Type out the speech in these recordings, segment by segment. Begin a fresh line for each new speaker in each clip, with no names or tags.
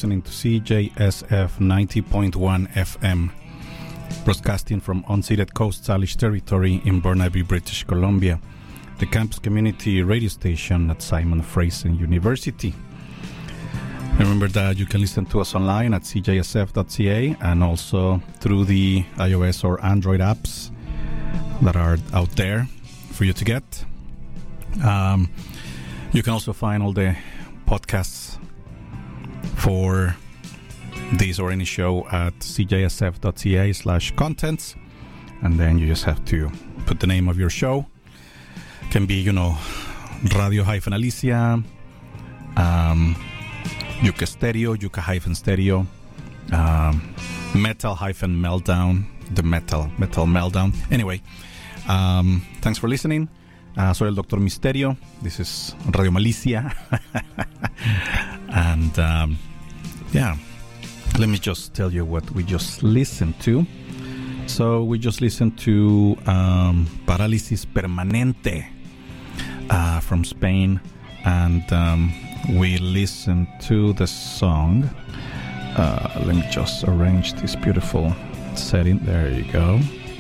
listening to CJSF 90.1 FM, broadcasting from unceded Coast Salish territory in Burnaby, British Columbia, the campus community radio station at Simon Fraser University. Remember that you can listen to us online at cjsf.ca and also through the iOS or Android apps that are out there for you to get. You can also find all the podcasts for this or any show at cjsf.ca/contents, and then you just have to put the name of your show. It can be, Radio-Alicia, Yucca Stereo, Yucca-Stereo, Metal-Meltdown, the Metal Meltdown. Anyway, thanks for listening. Soy el Dr. Misterio. This is Radio Malicia. And let me just tell you what we just listened to. So we just listened to Parálisis Permanente from Spain, and we listened to the song. Let me just arrange this beautiful setting. There you go.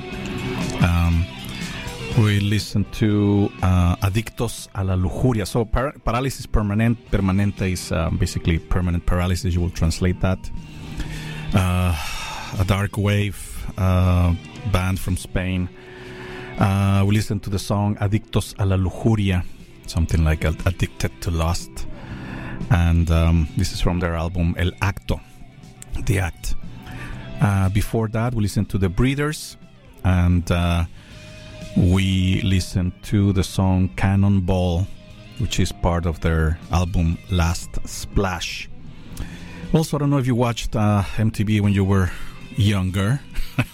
We listened to Adictos a la Lujuria. So Parálisis Permanente is basically permanent paralysis. You will translate that. A dark wave band from Spain. We listened to the song Adictos a la Lujuria, something like Addicted to Lust. And this is from their album El Acto, The Act. Before that, we listened to The Breeders, and we listened to the song Cannonball, which is part of their album Last Splash. Also, I don't know if you watched MTV when you were younger.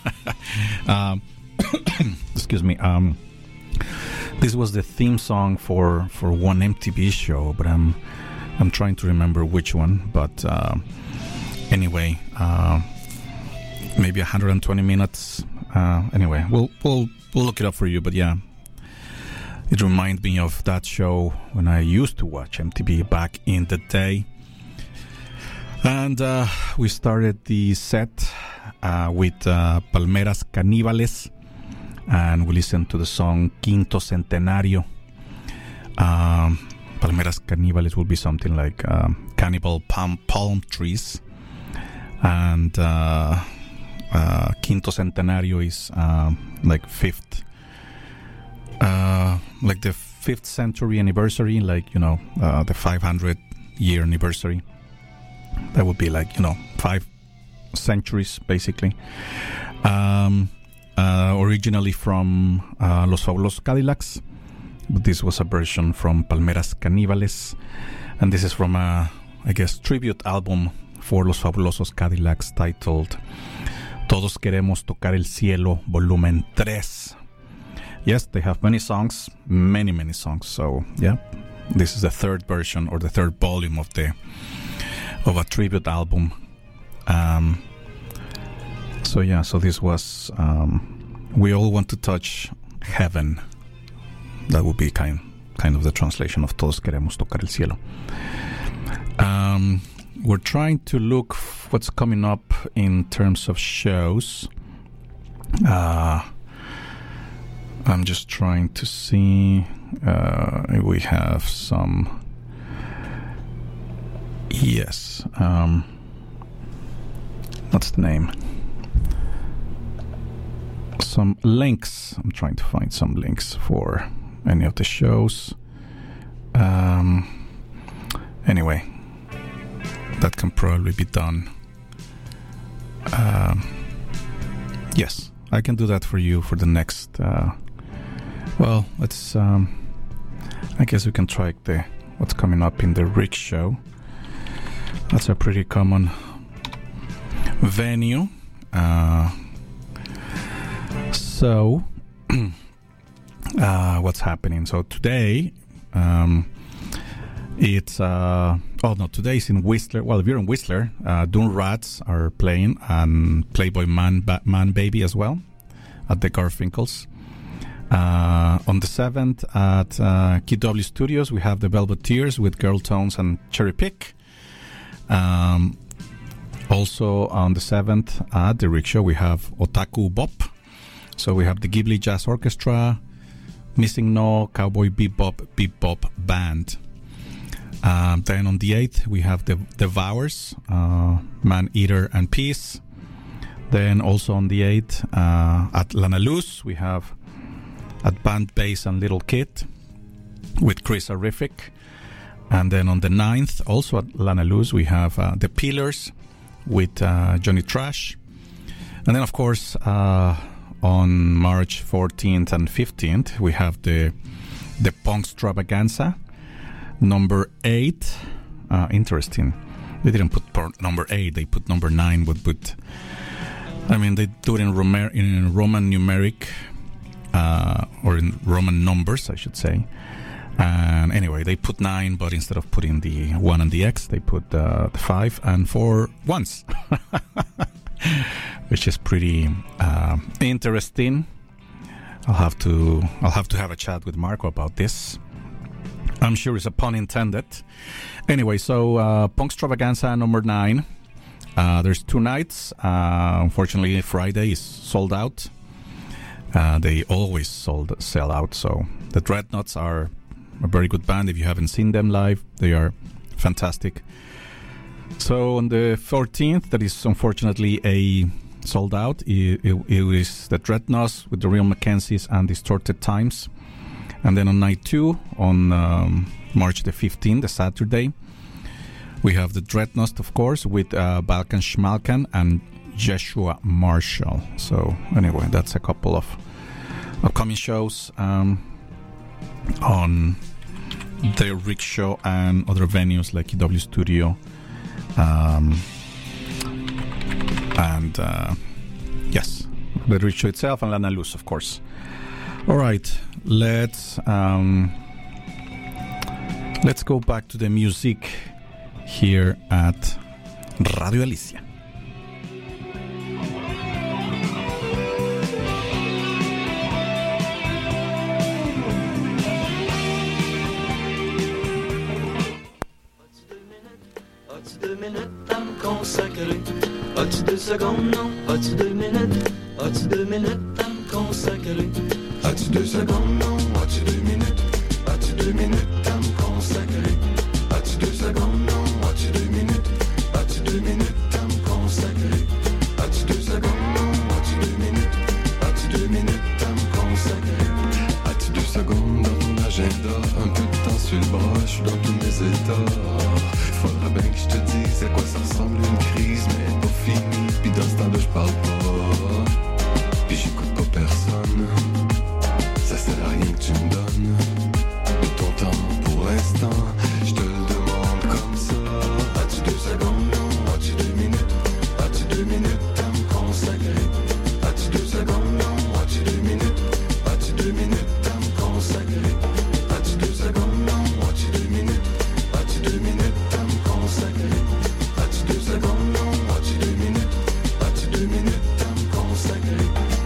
Excuse me. This was the theme song for one MTV show, but I'm trying to remember which one. But anyway, maybe 120 minutes. Anyway, we'll look it up for you. But yeah, it reminds me of that show when I used to watch MTV back in the day. And we started the set with Palmeras Caníbales, and we listened to the song Quinto Centenario. Palmeras Caníbales will be something like cannibal palm trees, and Quinto Centenario is like the 5th century anniversary, like the 500 year anniversary. That would be like 5 centuries basically. Originally from Los Fabulosos Cadillacs, but this was a version from Palmeras Caníbales, and this is from a, I guess, tribute album for Los Fabulosos Cadillacs titled Todos Queremos Tocar el Cielo Volumen 3. Yes, they have many songs, many songs. So yeah, this is the third version or the third volume of a tribute album. So this was We All Want to Touch Heaven. That would be kind of the translation of Todos Queremos Tocar el Cielo. We're trying to look what's coming up in terms of shows. I'm just trying to see if we have some. Yes. What's the name? Some links. I'm trying to find some links for any of the shows. Anyway, that can probably be done. Yes, I can do that for you for the next. Let's. I guess we can try what's coming up in the Rick show. That's a pretty common venue. So, what's happening? So today, today is in Whistler. Well, if you're in Whistler, Dune Rats are playing, and Playboy Man Baby as well at the Garfinkel's. On the 7th at KW Studios, we have the Velveteers with Girl Tones and Cherry Pick. Also on the 7th at the Rickshaw, we have Otaku Bop. So we have the Ghibli Jazz Orchestra, Missing No, Cowboy Bebop Band. Then on the 8th, we have the Devours, Man Eater and Peace. Then also on the 8th, at Lana Luz, we have at Band Bass and Little Kid with Chris Arific. And then on the 9th, also at Lana Luz, we have the Pillars with Johnny Trash. And then, of course, on March 14th and 15th, we have the Punkstravaganza, number 8. Interesting. They didn't put number 8, they put number 9, but they do it in Roman numeric, or in Roman numbers, I should say. And anyway, they put 9, but instead of putting the 1 and the X, they put the 5 and 4 ones, which is pretty interesting. I'll have to have a chat with Marco about this. I'm sure it's a pun intended. Anyway, so Punkstravaganza number 9. There's 2 nights. Unfortunately, Friday is sold out. They always sell out. So the Dreadnoughts are a very good band. If you haven't seen them live, they are fantastic. So on the 14th, that is unfortunately a sold out. It is the Dreadnoughts with the Real Mackenzies and Distorted Times. And then on night 2, on March the 15th, the Saturday, we have the Dreadnoughts, of course, with Balkan Schmalkan and Joshua Marshall. So anyway, that's a couple of upcoming shows on the Rickshaw and other venues like EW Studio, and yes, the Rickshaw itself and Lana Luz, of course. All right, let's go back to the music here at Radio Alicia.
As-tu 2 secondes, non? As-tu 2 minutes? As-tu 2 minutes à me consacrer? As-tu 2 secondes, non? As-tu 2 minutes? As-tu 2 minutes à me consacrer? As-tu 2 secondes, non? As-tu 2 minutes? As-tu 2 minutes à me consacrer? As-tu 2 secondes, non? As-tu 2 minutes? As-tu 2 minutes à me consacrer? As-tu 2 secondes dans ton agenda? Un peu de temps sur le bras, je suis dans tous mes états. Faudra bien que je te dise à quoi ça ressemble une crise, mais pas fini, pis dans ce temps-là je parle pas, pis j'écoute pas personne, ça sert à rien que tu me donnes de ton temps pour l'instant, je te le demande comme ça. As-tu 2 secondes, non? As-tu 2 minutes? As-tu 2 minutes à me consacrer? As-tu 2 secondes, non? As-tu 2 minutes? As-tu 2 minutes à me consacrer? As-tu 2 secondes, non? As-tu 2 minutes? As-tu 2 minutes à me consacrer? As-tu 2 secondes, non? As-tu 2 minutes? As-tu 2 minutes à me consacrer?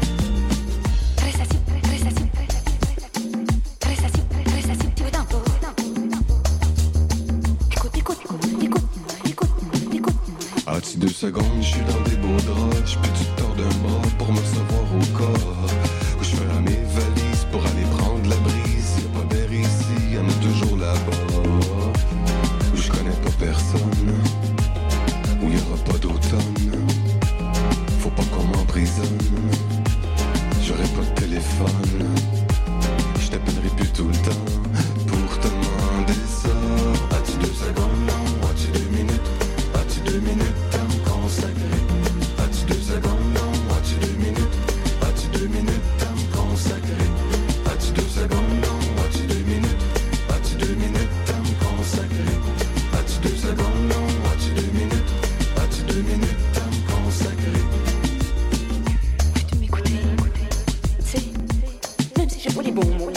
As-tu 2 secondes, je suis dans des beaux draps, puis tu te tords d'un bras pour me recevoir au corps. Où je ferai mes valises pour aller prendre la brise. Y'a pas d'air ici, y'en a toujours là-bas. Où je connais pas personne, où y'aura pas d'automne. Faut pas qu'on m'emprisonne, j'aurai pas de téléphone. Je t'appellerai plus tout le temps pour te demander ça. As-tu 2 secondes, non? As-tu 2 minutes? As-tu 2 minutes à me consacrer? As-tu 2 secondes, non? As-tu 2 minutes? As-tu 2 minutes à me consacrer? As-tu 2 secondes, non? As-tu 2 minutes? As-tu 2 minutes à me consacrer? As-tu 2 secondes, non? As-tu 2 minutes? As-tu 2 minutes à me consacrer?
Tu m'écoutais, c'est même si j'ai pas les bons mots,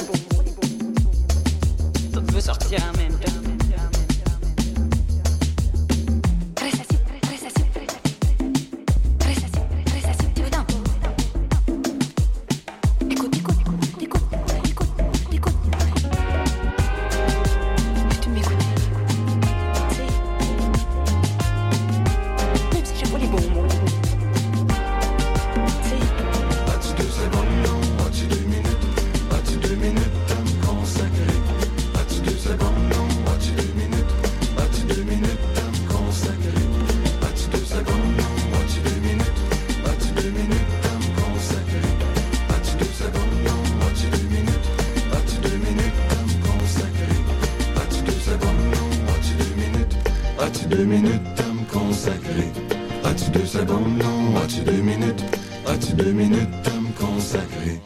tout veut sortir en même temps.
2 minutes à me consacrer? As-tu 2 secondes? Non. As-tu 2 minutes? As-tu 2 minutes à me consacrer?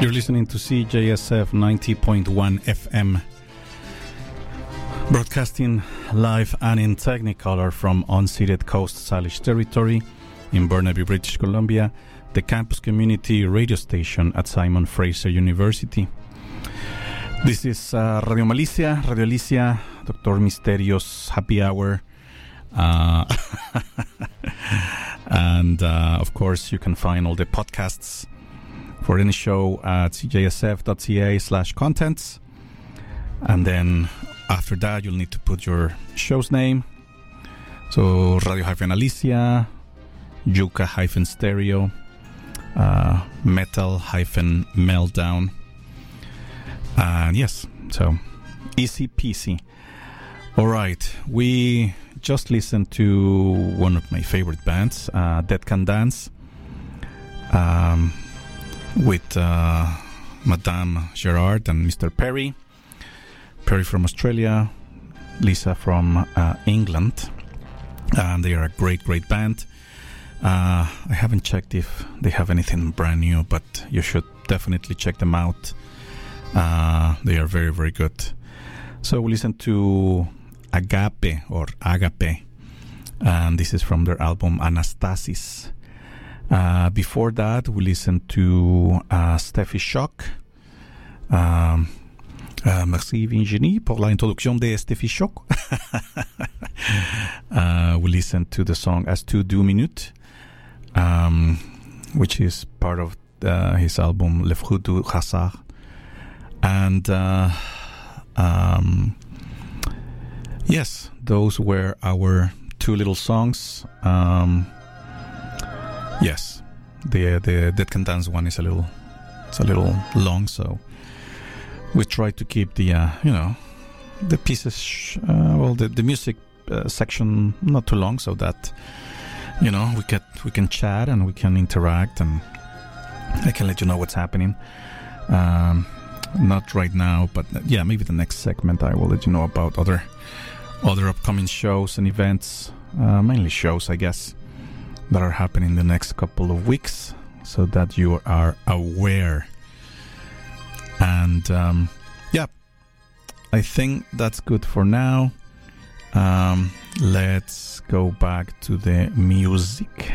You're listening to CJSF 90.1 FM, broadcasting live and in Technicolor from unceded Coast Salish territory in Burnaby, British Columbia, the campus community radio station at Simon Fraser University. This is Radio Alicia, Dr. Misterios Happy Hour. And of course, you can find all the podcasts for any show at cjsf.ca/contents. And then after that, you'll need to put your show's name. So Radio-Alicia, Yucca-Stereo, Metal-Meltdown. And yes, so easy peasy. All right, we just listened to one of my favorite bands, Dead Can Dance, with Madame Gerard and Mr. Perry from Australia, Lisa from England, and they are a great band. I haven't checked if they have anything brand new, but you should definitely check them out. They are very, very good. So we listened to Agape, and this is from their album Anastasis. Before that, we listened to Steffi Shock. Merci Virginie pour la introduction de Steffi Shock. We listened to the song As Tu 2 minutes, which is part of his album Le Fruit du Hasard. And yes, those were our two little songs. Yes, the Dead Can Dance one is a little long, so we try to keep the the pieces, the music section not too long, so that we can chat and we can interact, and I can let you know what's happening. Not right now, but yeah, maybe the next segment I will let you know about other upcoming shows and events, mainly shows, I guess, that are happening the next couple of weeks, so that you are aware. And yeah, I think that's good for now. Let's go back to the music.